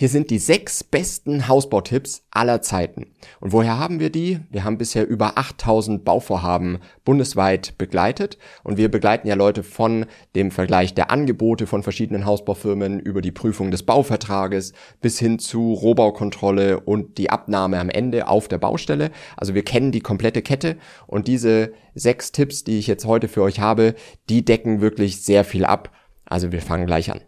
Hier sind die 6 besten Hausbautipps aller Zeiten. Und woher haben wir die? Wir haben bisher über 8000 Bauvorhaben bundesweit begleitet und wir begleiten ja Leute von dem Vergleich der Angebote von verschiedenen Hausbaufirmen über die Prüfung des Bauvertrages bis hin zu Rohbaukontrolle und die Abnahme am Ende auf der Baustelle. Also wir kennen die komplette Kette und diese 6 Tipps, die ich jetzt heute für euch habe, die decken wirklich sehr viel ab. Also wir fangen gleich an.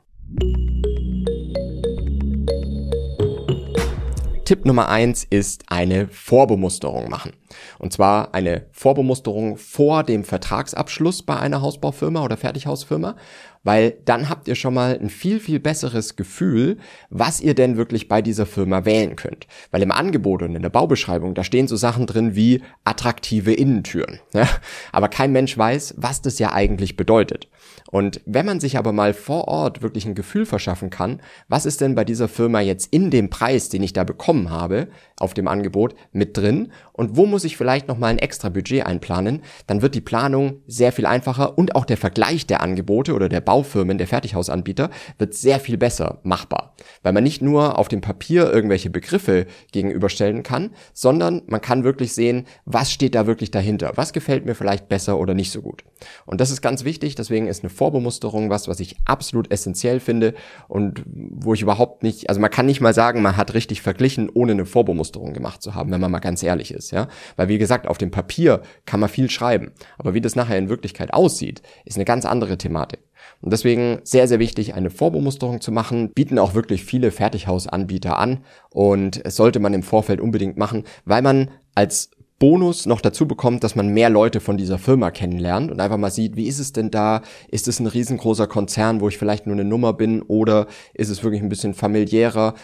Tipp Nummer 1 ist eine Vorbemusterung machen. Und zwar eine Vorbemusterung vor dem Vertragsabschluss bei einer Hausbaufirma oder Fertighausfirma, weil dann habt ihr schon mal ein viel, viel besseres Gefühl, was ihr denn wirklich bei dieser Firma wählen könnt. Weil im Angebot und in der Baubeschreibung, da stehen so Sachen drin wie attraktive Innentüren. Ja? Aber kein Mensch weiß, was das ja eigentlich bedeutet. Und wenn man sich aber mal vor Ort wirklich ein Gefühl verschaffen kann, was ist denn bei dieser Firma jetzt in dem Preis, den ich da bekommen habe, auf dem Angebot mit drin und wo muss ich vielleicht nochmal ein extra Budget einplanen, dann wird die Planung sehr viel einfacher und auch der Vergleich der Angebote oder der Baufirmen, der Fertighausanbieter, wird sehr viel besser machbar. Weil man nicht nur auf dem Papier irgendwelche Begriffe gegenüberstellen kann, sondern man kann wirklich sehen, was steht da wirklich dahinter, was gefällt mir vielleicht besser oder nicht so gut. Und das ist ganz wichtig, deswegen ist eine Vorbemusterung was ich absolut essentiell finde und wo ich überhaupt nicht, also man kann nicht mal sagen, man hat richtig verglichen, ohne eine Vorbemusterung gemacht zu haben, wenn man mal ganz ehrlich ist, ja. Weil wie gesagt, auf dem Papier kann man viel schreiben, aber wie das nachher in Wirklichkeit aussieht, ist eine ganz andere Thematik. Und deswegen sehr, sehr wichtig, eine Vorbemusterung zu machen, bieten auch wirklich viele Fertighausanbieter an und es sollte man im Vorfeld unbedingt machen, weil man als Bonus noch dazu bekommt, dass man mehr Leute von dieser Firma kennenlernt und einfach mal sieht, wie ist es denn da? Ist es ein riesengroßer Konzern, wo ich vielleicht nur eine Nummer bin oder ist es wirklich ein bisschen familiärer?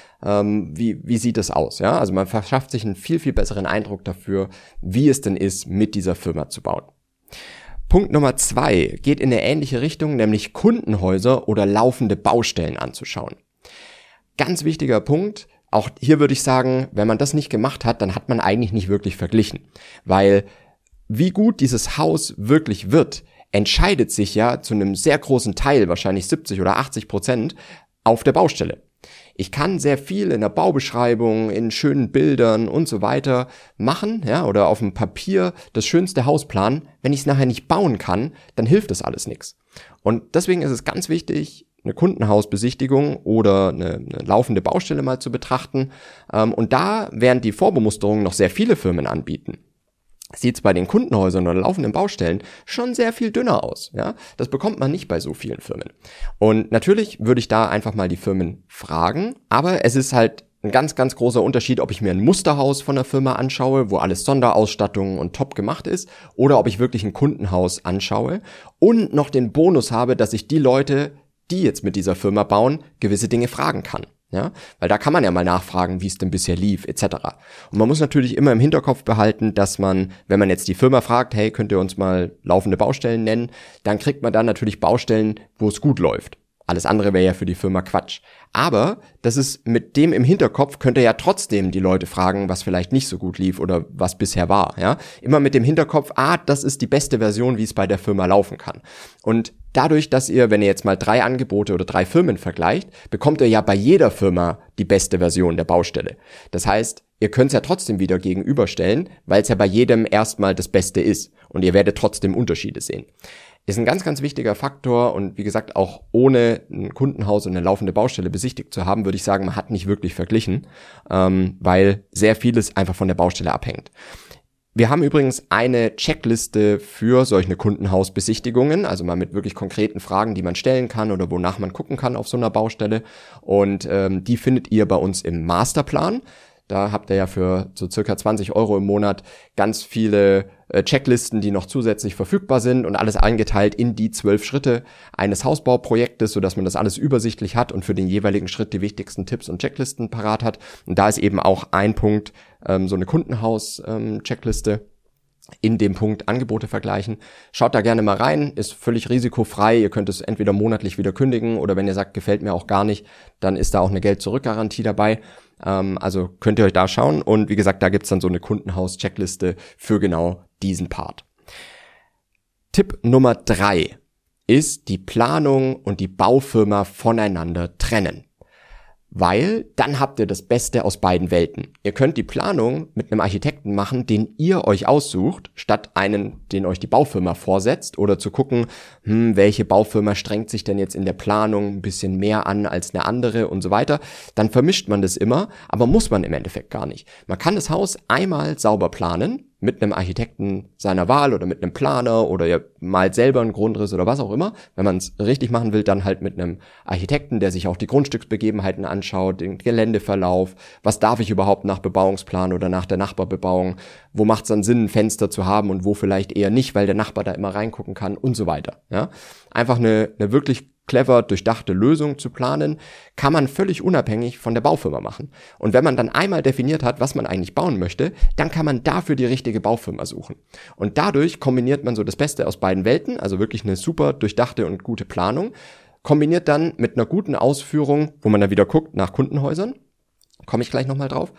Wie sieht es aus? Ja, also man verschafft sich einen viel, viel besseren Eindruck dafür, wie es denn ist, mit dieser Firma zu bauen. Punkt Nummer 2 geht in eine ähnliche Richtung, nämlich Kundenhäuser oder laufende Baustellen anzuschauen. Ganz wichtiger Punkt. Auch hier würde ich sagen, wenn man das nicht gemacht hat, dann hat man eigentlich nicht wirklich verglichen. Weil wie gut dieses Haus wirklich wird, entscheidet sich ja zu einem sehr großen Teil, wahrscheinlich 70 oder 80%, auf der Baustelle. Ich kann sehr viel in der Baubeschreibung, in schönen Bildern und so weiter machen, ja, oder auf dem Papier das schönste Haus planen. Wenn ich es nachher nicht bauen kann, dann hilft das alles nichts. Und deswegen ist es ganz wichtig, eine Kundenhausbesichtigung oder eine laufende Baustelle mal zu betrachten. Und da, während die Vorbemusterungen noch sehr viele Firmen anbieten, sieht es bei den Kundenhäusern oder laufenden Baustellen schon sehr viel dünner aus. Ja, das bekommt man nicht bei so vielen Firmen. Und natürlich würde ich da einfach mal die Firmen fragen, aber es ist halt ein ganz, ganz großer Unterschied, ob ich mir ein Musterhaus von der Firma anschaue, wo alles Sonderausstattung und top gemacht ist, oder ob ich wirklich ein Kundenhaus anschaue und noch den Bonus habe, dass ich die Leute, die jetzt mit dieser Firma bauen, gewisse Dinge fragen kann. Ja, weil da kann man ja mal nachfragen, wie es denn bisher lief, etc. Und man muss natürlich immer im Hinterkopf behalten, dass man, wenn man jetzt die Firma fragt, hey, könnt ihr uns mal laufende Baustellen nennen, dann kriegt man dann natürlich Baustellen, wo es gut läuft. Alles andere wäre ja für die Firma Quatsch. Aber das ist mit dem im Hinterkopf, könnt ihr ja trotzdem die Leute fragen, was vielleicht nicht so gut lief oder was bisher war. Ja, immer mit dem Hinterkopf, das ist die beste Version, wie es bei der Firma laufen kann. Und dadurch, dass ihr, wenn ihr jetzt mal 3 Angebote oder 3 Firmen vergleicht, bekommt ihr ja bei jeder Firma die beste Version der Baustelle. Das heißt, ihr könnt es ja trotzdem wieder gegenüberstellen, weil es ja bei jedem erstmal das Beste ist. Und ihr werdet trotzdem Unterschiede sehen. Ist ein ganz, ganz wichtiger Faktor und wie gesagt, auch ohne ein Kundenhaus und eine laufende Baustelle besichtigt zu haben, würde ich sagen, man hat nicht wirklich verglichen, weil sehr vieles einfach von der Baustelle abhängt. Wir haben übrigens eine Checkliste für solche Kundenhausbesichtigungen, also mal mit wirklich konkreten Fragen, die man stellen kann oder wonach man gucken kann auf so einer Baustelle und die findet ihr bei uns im Masterplan. Da habt ihr ja für so circa 20 € im Monat ganz viele Checklisten, die noch zusätzlich verfügbar sind und alles eingeteilt in die 12 Schritte eines Hausbauprojektes, sodass man das alles übersichtlich hat und für den jeweiligen Schritt die wichtigsten Tipps und Checklisten parat hat. Und da ist eben auch ein Punkt, so eine Kundenhaus-Checkliste. In dem Punkt Angebote vergleichen. Schaut da gerne mal rein, ist völlig risikofrei. Ihr könnt es entweder monatlich wieder kündigen oder wenn ihr sagt, gefällt mir auch gar nicht, dann ist da auch eine Geld-Zurück-Garantie dabei. Also könnt ihr euch da schauen und wie gesagt, da gibt's dann so eine Kundenhaus-Checkliste für genau diesen Part. Tipp Nummer 3 ist die Planung und die Baufirma voneinander trennen. Weil dann habt ihr das Beste aus beiden Welten. Ihr könnt die Planung mit einem Architekten machen, den ihr euch aussucht, statt einen, den euch die Baufirma vorsetzt, oder zu gucken, welche Baufirma strengt sich denn jetzt in der Planung ein bisschen mehr an als eine andere und so weiter. Dann vermischt man das immer, aber muss man im Endeffekt gar nicht. Man kann das Haus einmal sauber planen, mit einem Architekten seiner Wahl oder mit einem Planer, oder ihr malt selber einen Grundriss oder was auch immer. Wenn man es richtig machen will, dann halt mit einem Architekten, der sich auch die Grundstücksbegebenheiten anschaut, den Geländeverlauf, was darf ich überhaupt nach Bebauungsplan oder nach der Nachbarbebauung, wo macht es dann Sinn, ein Fenster zu haben und wo vielleicht eher nicht, weil der Nachbar da immer reingucken kann und so weiter. Ja? Einfach eine wirklich clever durchdachte Lösung zu planen, kann man völlig unabhängig von der Baufirma machen. Und wenn man dann einmal definiert hat, was man eigentlich bauen möchte, dann kann man dafür die richtige Baufirma suchen. Und dadurch kombiniert man so das Beste aus beiden Welten, also wirklich eine super durchdachte und gute Planung, kombiniert dann mit einer guten Ausführung, wo man dann wieder guckt nach Kundenhäusern, komme ich gleich nochmal drauf,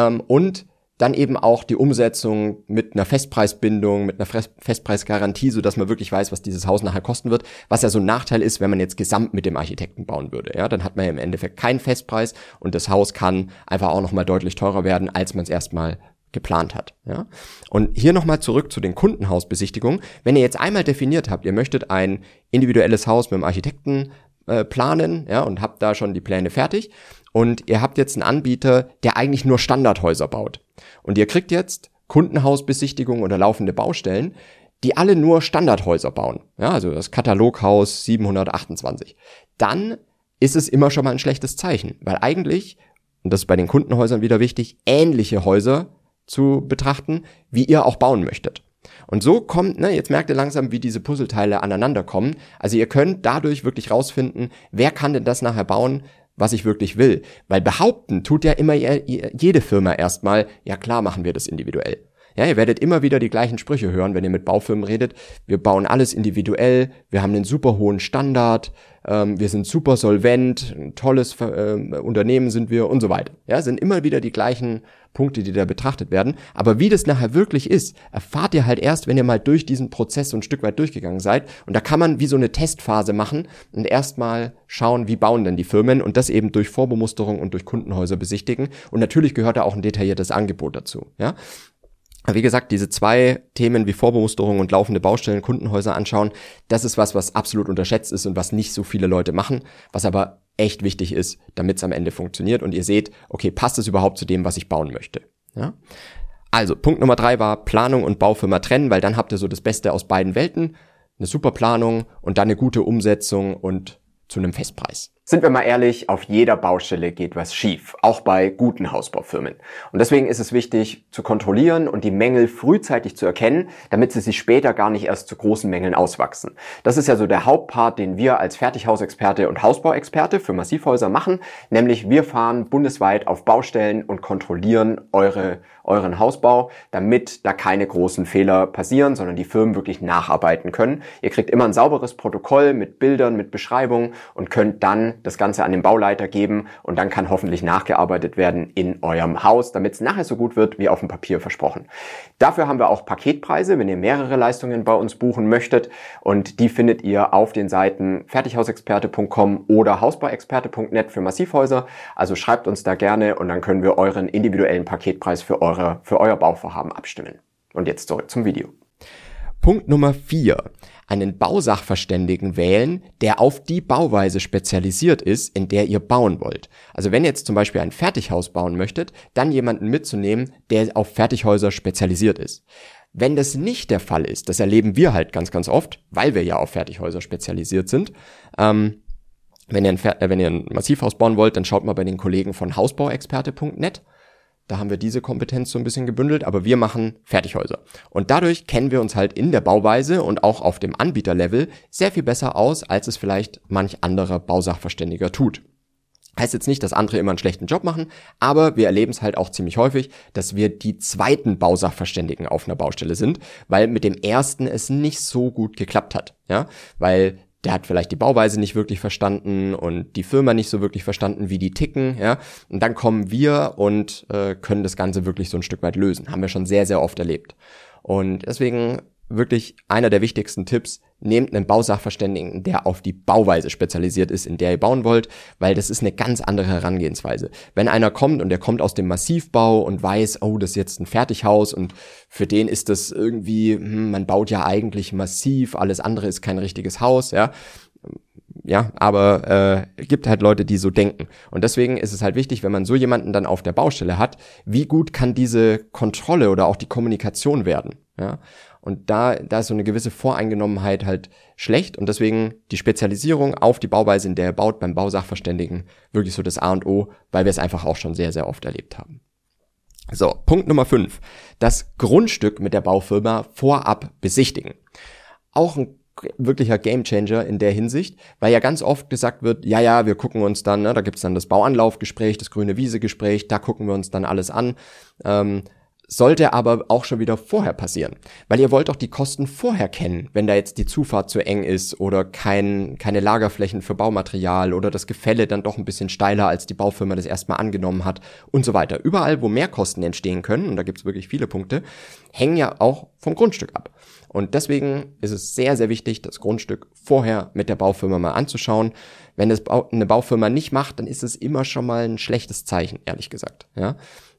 und dann eben auch die Umsetzung mit einer Festpreisbindung, mit einer Festpreisgarantie, sodass man wirklich weiß, was dieses Haus nachher kosten wird, was ja so ein Nachteil ist, wenn man jetzt gesamt mit dem Architekten bauen würde. Ja, dann hat man ja im Endeffekt keinen Festpreis und das Haus kann einfach auch nochmal deutlich teurer werden, als man es erstmal geplant hat. Ja? Und hier nochmal zurück zu den Kundenhausbesichtigungen. Wenn ihr jetzt einmal definiert habt, ihr möchtet ein individuelles Haus mit dem Architekten planen, ja, und habt da schon die Pläne fertig, und ihr habt jetzt einen Anbieter, der eigentlich nur Standardhäuser baut. Und ihr kriegt jetzt Kundenhausbesichtigungen oder laufende Baustellen, die alle nur Standardhäuser bauen. Ja, also das Kataloghaus 728. Dann ist es immer schon mal ein schlechtes Zeichen, weil eigentlich, und das ist bei den Kundenhäusern wieder wichtig, ähnliche Häuser zu betrachten, wie ihr auch bauen möchtet. Und so kommt, jetzt merkt ihr langsam, wie diese Puzzleteile aneinander kommen. Also ihr könnt dadurch wirklich rausfinden, wer kann denn das nachher bauen, was ich wirklich will. Weil behaupten tut ja immer jede Firma erstmal, ja klar machen wir das individuell. Ja, ihr werdet immer wieder die gleichen Sprüche hören, wenn ihr mit Baufirmen redet. Wir bauen alles individuell, wir haben einen super hohen Standard, wir sind super solvent, ein tolles Unternehmen sind wir und so weiter. Ja, sind immer wieder die gleichen Punkte, die da betrachtet werden. Aber wie das nachher wirklich ist, erfahrt ihr halt erst, wenn ihr mal durch diesen Prozess so ein Stück weit durchgegangen seid. Und da kann man wie so eine Testphase machen und erstmal schauen, wie bauen denn die Firmen, und das eben durch Vorbemusterung und durch Kundenhäuser besichtigen. Und natürlich gehört da auch ein detailliertes Angebot dazu. Ja. Wie gesagt, diese zwei Themen wie Vorbemusterung und laufende Baustellen, Kundenhäuser anschauen, das ist was absolut unterschätzt ist und was nicht so viele Leute machen, was aber echt wichtig ist, damit es am Ende funktioniert und ihr seht, okay, passt es überhaupt zu dem, was ich bauen möchte? Ja? Also, Punkt Nummer 3 war Planung und Baufirma trennen, weil dann habt ihr so das Beste aus beiden Welten, eine super Planung und dann eine gute Umsetzung und zu einem Festpreis. Sind wir mal ehrlich, auf jeder Baustelle geht was schief, auch bei guten Hausbaufirmen. Und deswegen ist es wichtig zu kontrollieren und die Mängel frühzeitig zu erkennen, damit sie sich später gar nicht erst zu großen Mängeln auswachsen. Das ist ja so der Hauptpart, den wir als Fertighausexperte und Hausbauexperte für Massivhäuser machen, nämlich wir fahren bundesweit auf Baustellen und kontrollieren euren Hausbau, damit da keine großen Fehler passieren, sondern die Firmen wirklich nacharbeiten können. Ihr kriegt immer ein sauberes Protokoll mit Bildern, mit Beschreibungen und könnt dann das Ganze an den Bauleiter geben und dann kann hoffentlich nachgearbeitet werden in eurem Haus, damit es nachher so gut wird wie auf dem Papier versprochen. Dafür haben wir auch Paketpreise, wenn ihr mehrere Leistungen bei uns buchen möchtet, und die findet ihr auf den Seiten fertighausexperte.com oder hausbauexperte.net für Massivhäuser. Also schreibt uns da gerne und dann können wir euren individuellen Paketpreis für euer Bauvorhaben abstimmen. Und jetzt zurück zum Video. Punkt Nummer 4. Einen Bausachverständigen wählen, der auf die Bauweise spezialisiert ist, in der ihr bauen wollt. Also wenn ihr jetzt zum Beispiel ein Fertighaus bauen möchtet, dann jemanden mitzunehmen, der auf Fertighäuser spezialisiert ist. Wenn das nicht der Fall ist, das erleben wir halt ganz, ganz oft, weil wir ja auf Fertighäuser spezialisiert sind, wenn ihr ein Massivhaus bauen wollt, dann schaut mal bei den Kollegen von hausbauexperte.net. Da haben wir diese Kompetenz so ein bisschen gebündelt, aber wir machen Fertighäuser. Und dadurch kennen wir uns halt in der Bauweise und auch auf dem Anbieterlevel sehr viel besser aus, als es vielleicht manch anderer Bausachverständiger tut. Heißt jetzt nicht, dass andere immer einen schlechten Job machen, aber wir erleben es halt auch ziemlich häufig, dass wir die zweiten Bausachverständigen auf einer Baustelle sind, weil mit dem ersten es nicht so gut geklappt hat. Ja, weil der hat vielleicht die Bauweise nicht wirklich verstanden und die Firma nicht so wirklich verstanden, wie die ticken, ja. Und dann kommen wir und können das Ganze wirklich so ein Stück weit lösen. Haben wir schon sehr, sehr oft erlebt. Und deswegen wirklich einer der wichtigsten Tipps: Nehmt einen Bausachverständigen, der auf die Bauweise spezialisiert ist, in der ihr bauen wollt, weil das ist eine ganz andere Herangehensweise. Wenn einer kommt und der kommt aus dem Massivbau und weiß, oh, das ist jetzt ein Fertighaus und für den ist das irgendwie, man baut ja eigentlich massiv, alles andere ist kein richtiges Haus, ja, aber gibt halt Leute, die so denken. Und deswegen ist es halt wichtig, wenn man so jemanden dann auf der Baustelle hat, wie gut kann diese Kontrolle oder auch die Kommunikation werden, ja? Und da ist so eine gewisse Voreingenommenheit halt schlecht und deswegen die Spezialisierung auf die Bauweise, in der ihr baut, beim Bausachverständigen wirklich so das A und O, weil wir es einfach auch schon sehr, sehr oft erlebt haben. So, Punkt Nummer 5. Das Grundstück mit der Baufirma vorab besichtigen. Auch ein wirklicher Gamechanger in der Hinsicht, weil ja ganz oft gesagt wird, ja, wir gucken uns dann, da gibt's dann das Bauanlaufgespräch, das grüne Wiese-Gespräch, da gucken wir uns dann alles an. Sollte aber auch schon wieder vorher passieren, weil ihr wollt doch die Kosten vorher kennen, wenn da jetzt die Zufahrt zu eng ist oder keine Lagerflächen für Baumaterial oder das Gefälle dann doch ein bisschen steiler, als die Baufirma das erstmal angenommen hat und so weiter. Überall, wo Mehrkosten entstehen können, und da gibt's wirklich viele Punkte, hängen ja auch vom Grundstück ab. Und deswegen ist es sehr, sehr wichtig, das Grundstück vorher mit der Baufirma mal anzuschauen. Wenn es eine Baufirma nicht macht, dann ist es immer schon mal ein schlechtes Zeichen, ehrlich gesagt, ja.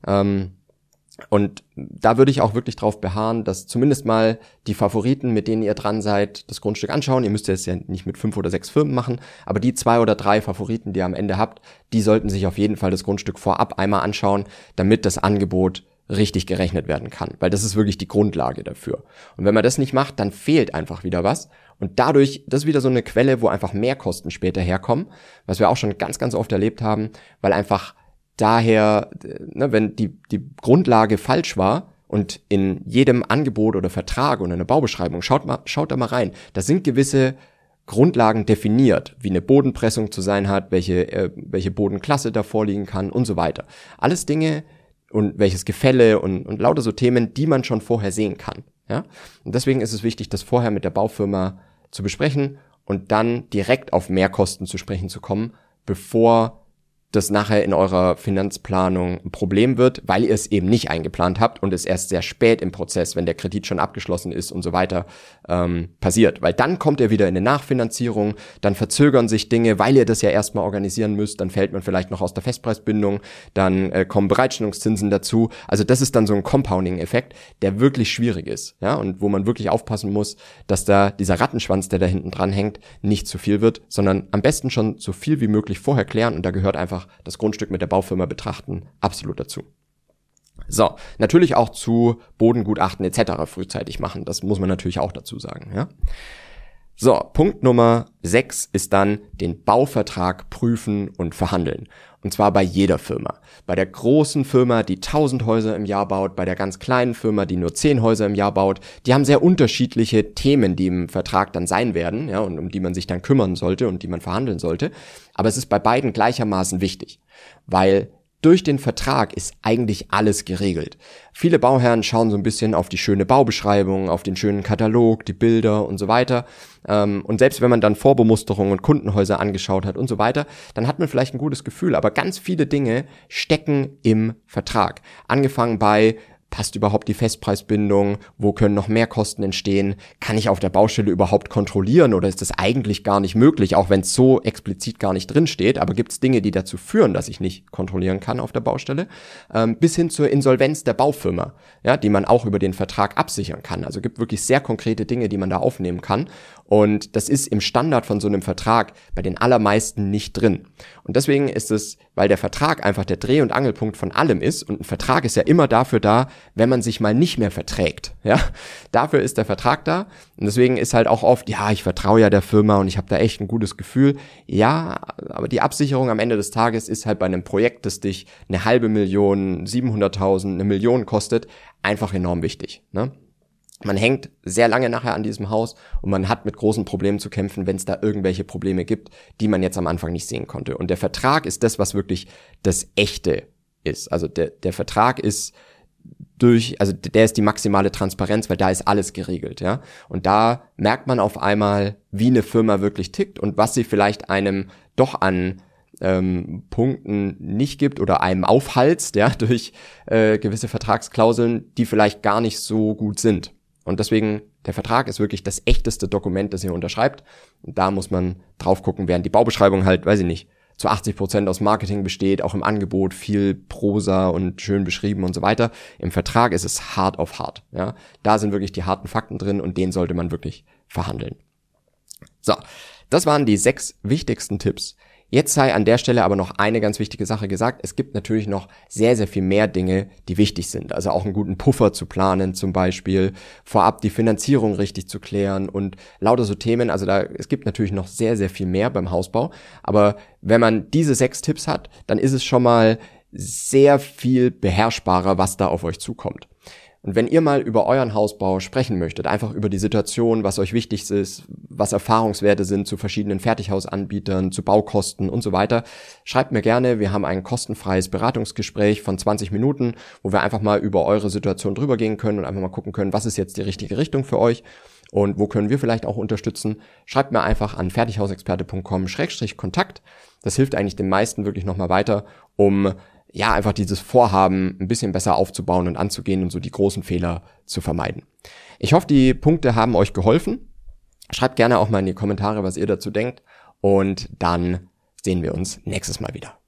Und da würde ich auch wirklich drauf beharren, dass zumindest mal die Favoriten, mit denen ihr dran seid, das Grundstück anschauen. Ihr müsst es ja nicht mit 5 oder 6 Firmen machen, aber die 2 oder 3 Favoriten, die ihr am Ende habt, die sollten sich auf jeden Fall das Grundstück vorab einmal anschauen, damit das Angebot richtig gerechnet werden kann, weil das ist wirklich die Grundlage dafür. Und wenn man das nicht macht, dann fehlt einfach wieder was und dadurch, das ist wieder so eine Quelle, wo einfach mehr Kosten später herkommen, was wir auch schon ganz, ganz oft erlebt haben, weil einfach daher, wenn die Grundlage falsch war und in jedem Angebot oder Vertrag oder eine Baubeschreibung, schaut da mal rein, da sind gewisse Grundlagen definiert, wie eine Bodenpressung zu sein hat, welche Bodenklasse da vorliegen kann und so weiter. Alles Dinge und welches Gefälle und lauter so Themen, die man schon vorher sehen kann. Ja? Und deswegen ist es wichtig, das vorher mit der Baufirma zu besprechen und dann direkt auf Mehrkosten zu sprechen zu kommen, bevor das nachher in eurer Finanzplanung ein Problem wird, weil ihr es eben nicht eingeplant habt und es erst sehr spät im Prozess, wenn der Kredit schon abgeschlossen ist und so weiter, passiert. Weil dann kommt ihr wieder in eine Nachfinanzierung, dann verzögern sich Dinge, weil ihr das ja erstmal organisieren müsst, dann fällt man vielleicht noch aus der Festpreisbindung, dann kommen Bereitstellungszinsen dazu. Also das ist dann so ein Compounding-Effekt, der wirklich schwierig ist, ja, und wo man wirklich aufpassen muss, dass da dieser Rattenschwanz, der da hinten dran hängt, nicht zu viel wird, sondern am besten schon so viel wie möglich vorher klären und da gehört einfach das Grundstück mit der Baufirma betrachten absolut dazu. So, natürlich auch zu Bodengutachten etc. frühzeitig machen, das muss man natürlich auch dazu sagen, ja. So, Punkt Nummer 6 ist dann den Bauvertrag prüfen und verhandeln. Und zwar bei jeder Firma. Bei der großen Firma, die 1000 Häuser im Jahr baut, bei der ganz kleinen Firma, die nur 10 Häuser im Jahr baut. Die haben sehr unterschiedliche Themen, die im Vertrag dann sein werden, ja, und um die man sich dann kümmern sollte und die man verhandeln sollte. Aber es ist bei beiden gleichermaßen wichtig, weil durch den Vertrag ist eigentlich alles geregelt. Viele Bauherren schauen so ein bisschen auf die schöne Baubeschreibung, auf den schönen Katalog, die Bilder und so weiter. Und selbst wenn man dann Vorbemusterungen und Kundenhäuser angeschaut hat und so weiter, dann hat man vielleicht ein gutes Gefühl. Aber ganz viele Dinge stecken im Vertrag. Angefangen bei: Passt überhaupt die Festpreisbindung? Wo können noch mehr Kosten entstehen? Kann ich auf der Baustelle überhaupt kontrollieren oder ist das eigentlich gar nicht möglich, auch wenn es so explizit gar nicht drin steht? Aber gibt es Dinge, die dazu führen, dass ich nicht kontrollieren kann auf der Baustelle? Bis hin zur Insolvenz der Baufirma, ja, die man auch über den Vertrag absichern kann. Also gibt wirklich sehr konkrete Dinge, die man da aufnehmen kann. Und das ist im Standard von so einem Vertrag bei den allermeisten nicht drin. Und deswegen ist es, weil der Vertrag einfach der Dreh- und Angelpunkt von allem ist, und ein Vertrag ist ja immer dafür da, wenn man sich mal nicht mehr verträgt, ja, dafür ist der Vertrag da. Und deswegen ist halt auch oft, ja, ich vertraue ja der Firma und ich habe da echt ein gutes Gefühl. Ja, aber die Absicherung am Ende des Tages ist halt bei einem Projekt, das dich 500.000, 700.000, 1 Million kostet, einfach enorm wichtig, ne? Man hängt sehr lange nachher an diesem Haus und man hat mit großen Problemen zu kämpfen, wenn es da irgendwelche Probleme gibt, die man jetzt am Anfang nicht sehen konnte. Und der Vertrag ist das, was wirklich das Echte ist. Also der Vertrag ist der ist die maximale Transparenz, weil da ist alles geregelt, ja. Und da merkt man auf einmal, wie eine Firma wirklich tickt und was sie vielleicht einem doch an Punkten nicht gibt oder einem aufhalst, ja, durch gewisse Vertragsklauseln, die vielleicht gar nicht so gut sind. Und deswegen, der Vertrag ist wirklich das echteste Dokument, das ihr unterschreibt. Und da muss man drauf gucken, während die Baubeschreibung halt, weiß ich nicht, zu 80% aus Marketing besteht, auch im Angebot viel Prosa und schön beschrieben und so weiter. Im Vertrag ist es hart auf hart. Ja? Da sind wirklich die harten Fakten drin und den sollte man wirklich verhandeln. So, das waren die 6 wichtigsten Tipps. Jetzt sei an der Stelle aber noch eine ganz wichtige Sache gesagt. Es gibt natürlich noch sehr, sehr viel mehr Dinge, die wichtig sind. Also auch einen guten Puffer zu planen zum Beispiel, vorab die Finanzierung richtig zu klären und lauter so Themen. Also es gibt natürlich noch sehr, sehr viel mehr beim Hausbau. Aber wenn man diese 6 Tipps hat, dann ist es schon mal sehr viel beherrschbarer, was da auf euch zukommt. Und wenn ihr mal über euren Hausbau sprechen möchtet, einfach über die Situation, was euch wichtig ist, was Erfahrungswerte sind zu verschiedenen Fertighausanbietern, zu Baukosten und so weiter, schreibt mir gerne. Wir haben ein kostenfreies Beratungsgespräch von 20 Minuten, wo wir einfach mal über eure Situation drüber gehen können und einfach mal gucken können, was ist jetzt die richtige Richtung für euch und wo können wir vielleicht auch unterstützen. Schreibt mir einfach an fertighausexperte.com/Kontakt. Das hilft eigentlich den meisten wirklich nochmal weiter, um einfach dieses Vorhaben ein bisschen besser aufzubauen und anzugehen und so die großen Fehler zu vermeiden. Ich hoffe, die Punkte haben euch geholfen. Schreibt gerne auch mal in die Kommentare, was ihr dazu denkt. Und dann sehen wir uns nächstes Mal wieder.